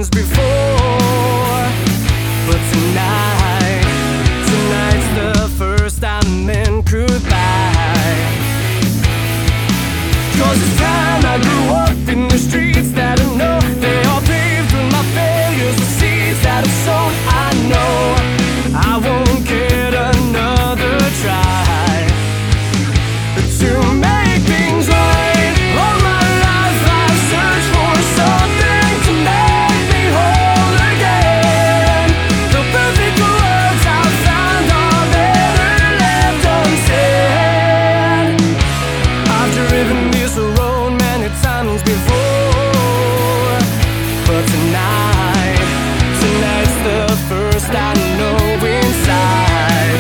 times before, but tonight's the first time in goodbye. 'Cause it's time I grew up in the streets that I know. They all paved with my failures, the seeds that I've sown. I know I won't get another try to make things right. All my life I've searched for something to make me whole again. The perfect words I've found are better left unsaid. I've driven this road many times before, but tonight's the first I know inside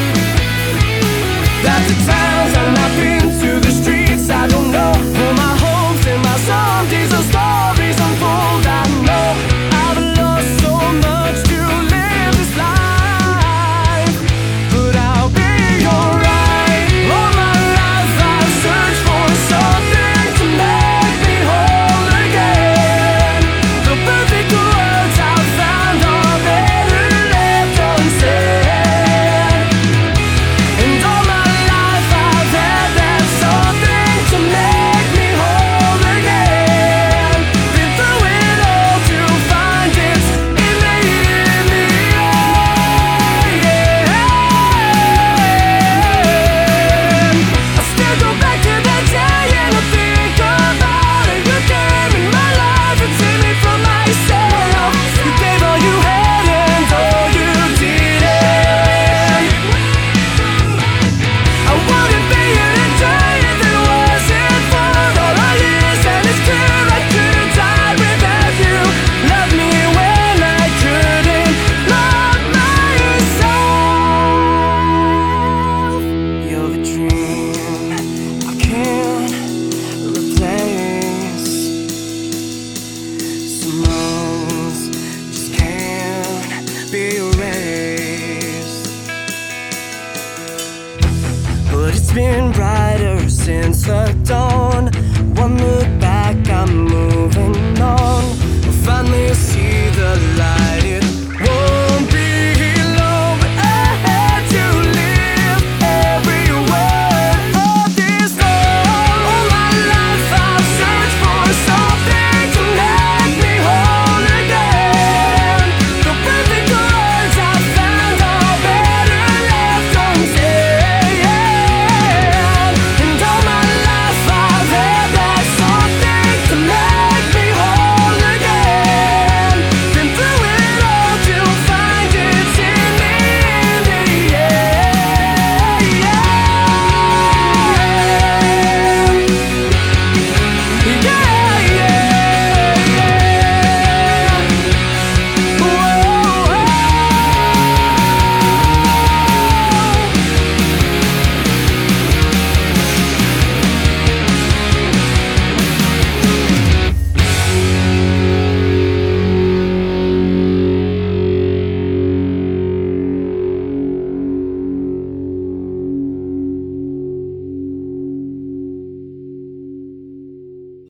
that the times I've not been to the streets I don't know. All my hopes and my zombies are stories unfold. I know I've lost so much to live this life, but I'll be alright. All my life I've searched for something to make me whole again. The perfect words I've found are better left unsaid. And all my life I've had that something to make me whole again. Been through it all to find it's in the end. I still go back to that day and I think about it. You came in my life and saved me from myself. You gave all you had and all you didn't. I wouldn't be here today if it wasn't for all our years, and it's clear I couldn't die without you. Love me when I couldn't love myself. You're the dream I can't replace. Some roads just can't be erased. But it's been brighter since the dawn. One look